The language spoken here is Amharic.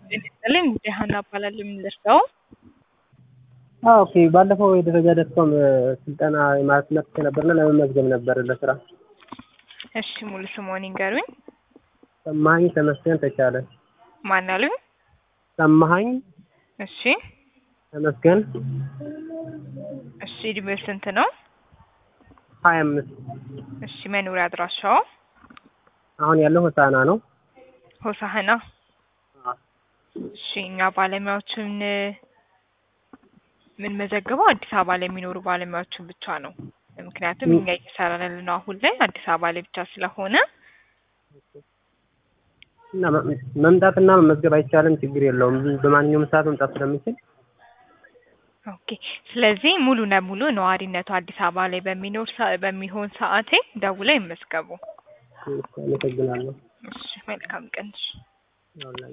ለምን ደሃና አባላል የምንደርሰው ኦኬ ባለፈው የደረጃ ደስኮም ስልጠና ማለት መጥቼ ነበርና ለመመዝገብ ነበር ለስራ። እሺ ሙሉ ስሙን ይንገሩኝ። ሰማኸኝ ተመስገን ተቻለ። ማን አሉኝ? ሰማኸኝ እሺ ተመስገን። እሺ እድሜው ስንት ነው? 25። እሺ መኖሪያ አድራሻው? አሁን ያለው ሆሳና ነው። ሆሳና። እሺ እኛ ባለሙያዎችን ምን መዘገበው አዲስ አበባ ላይ የሚኖሩ ባለሙያዎችን ብቻ ነው። ምክንያቱም እኛ እየሰራን ያለነው አሁን ላይ አዲስ አበባ ላይ ብቻ ስለሆነ እና መምጣትና መመዝገብ አይቻልም? ችግር የለውም በማንኛውም ሰዓት መምጣት ስለምችል። ኦኬ ስለዚህ ሙሉ ለሙሉ ነዋሪነቱ አዲስ አበባ ላይ በሚሆን ሰዓቴ ደውለው ይመዝገቡ። አመሰግናለሁ። እሺ መልካም ቀን። አላህ